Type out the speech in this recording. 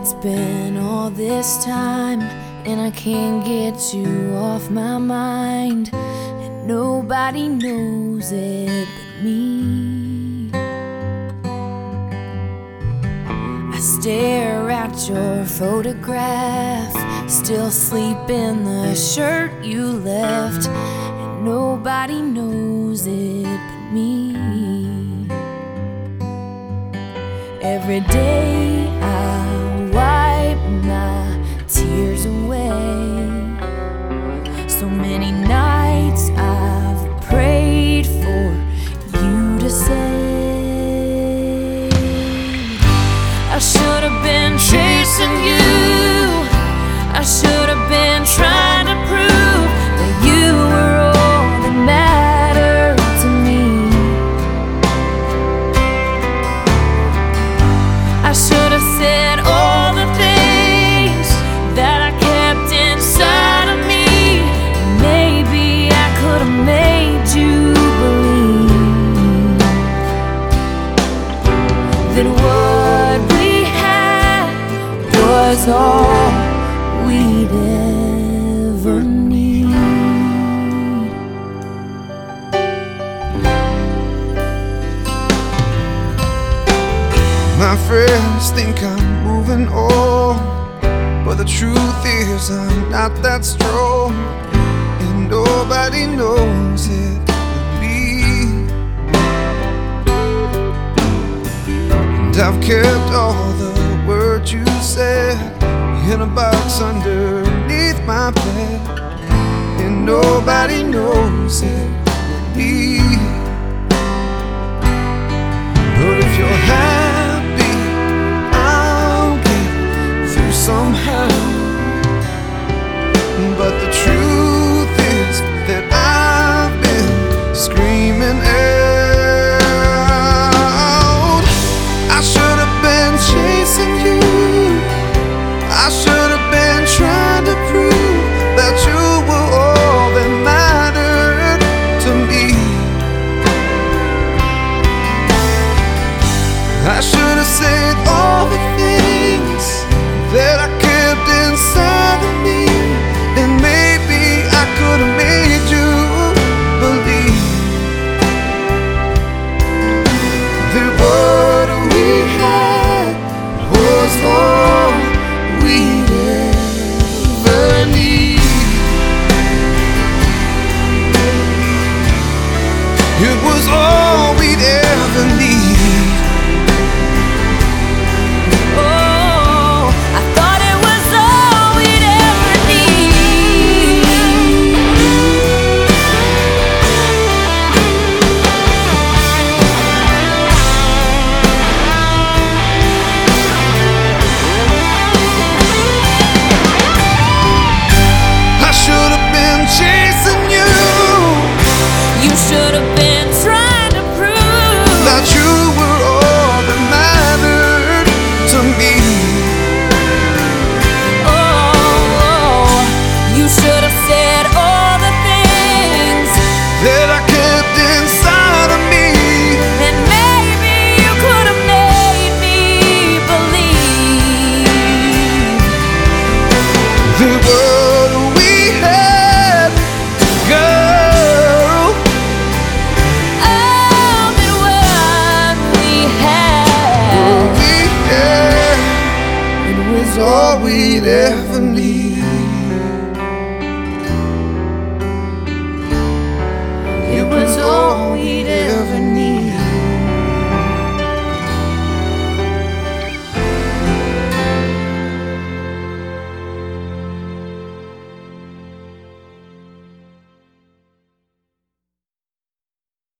It's been all this time, and I can't get you off my mind, and nobody knows it but me. I stare at your photograph, still sleep in the shirt you left, and nobody knows it but me. Every day I wipe my tears away. So many nights I've prayed for you to say I should have been chasing you. I should have been trying to prove that you were all that mattered to me. I should have said all the things that I kept inside of me. Maybe I could have made you believe that what we had was all we'd ever need. My friends think I'm moving on, but the truth is I'm not that strong, and nobody knows it but me. And I've kept all the words you said in a box underneath my bed, and nobody knows it but me. But if you're happy, I'll get through somehow. But the truth is that I've been screaming out. I should have been chasing you. I should have been trying to prove that you were all that mattered to me. I should have said all the